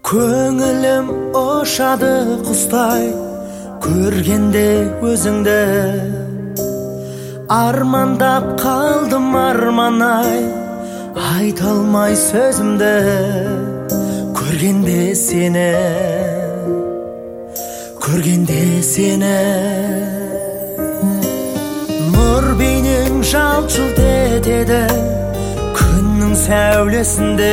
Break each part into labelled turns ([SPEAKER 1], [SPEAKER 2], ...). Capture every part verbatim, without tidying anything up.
[SPEAKER 1] Көңілім ұшады құстай, көргенде өзіңді. Армандап қалдым арманай, айта алмай сөзімді. Көргенде сені, көргенде сені. Нұр бейнең жалт-жұлт етеді, күннің сәулесінде.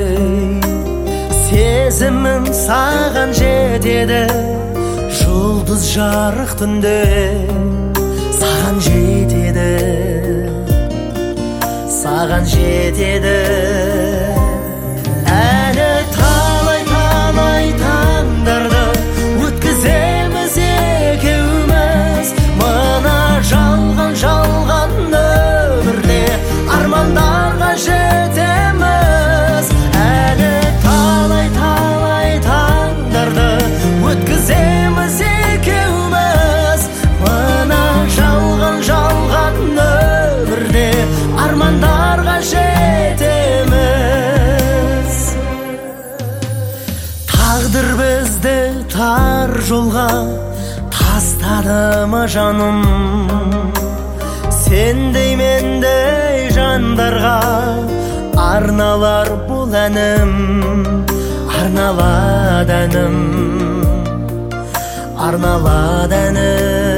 [SPEAKER 1] Сезімім саған жетеді, жұлдыз жарық түнде. Саған жетеді, саған жетеді. Әлі талай-талай таңдарды өткіземіз екеуміз. Мына жалған-жалған өмірде армандарға жетеміз. Әлі талай-талай таңдарды өткіземіз екеуміз. Мына жалған-жалған өмірде армандарға жетеміз. Тағдыр бізді тар жолға тастады ма жаным? Сендей мендей жандарға арналар бұл әнім, арналады әнім, арналады әнім.